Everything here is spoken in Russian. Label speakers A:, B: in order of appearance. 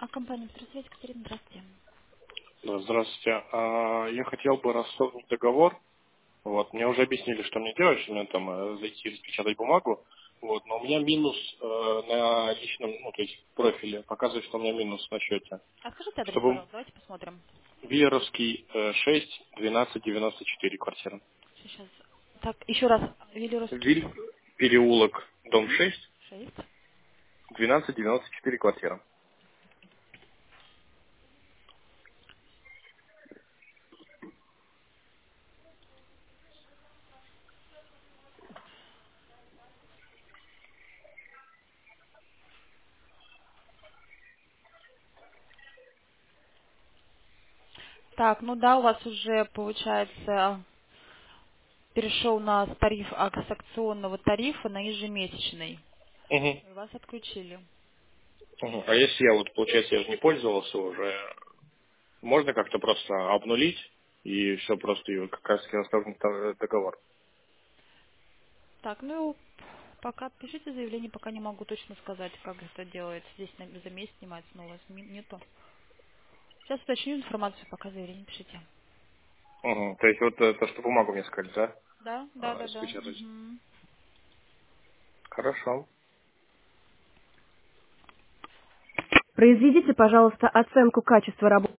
A: А компания «Петросвязь», Екатерина, здравствуйте.
B: Да, здравствуйте. Я хотел бы расторгнуть договор. Вот, мне уже объяснили, что мне делать, что мне там зайти распечатать бумагу. Вот, но у меня минус на личном, ну, то есть профиле, показывает, что у меня минус на счете.
A: А скажите адрес,
B: Чтобы
A: пожалуйста, давайте посмотрим.
B: Виллеровский 6, 1294 квартира.
A: Сейчас. Так, еще раз. Велюровский.
B: Виль, переулок, дом
A: Угу.
B: 6,
A: 6.
B: 1294 квартира.
A: Так, ну да, у вас уже, получается, перешел на тариф с акционного тарифа на ежемесячный.
B: Угу.
A: И вас отключили.
B: Угу. А если я вот, получается, я же не пользовался уже, можно как-то просто обнулить и все просто и как раз расторгнуть договор?
A: Так, ну, пока пишите заявление, пока не могу точно сказать, как это делается. Здесь за месяц снимается, но у вас нету. Сейчас уточню информацию, пока заявление пишите.
B: Угу. То есть вот то, что бумагу мне сказали, да?
A: Да, да, да, да.
B: Распечатать.
A: Угу.
B: Хорошо.
C: Произведите, пожалуйста, оценку качества работы.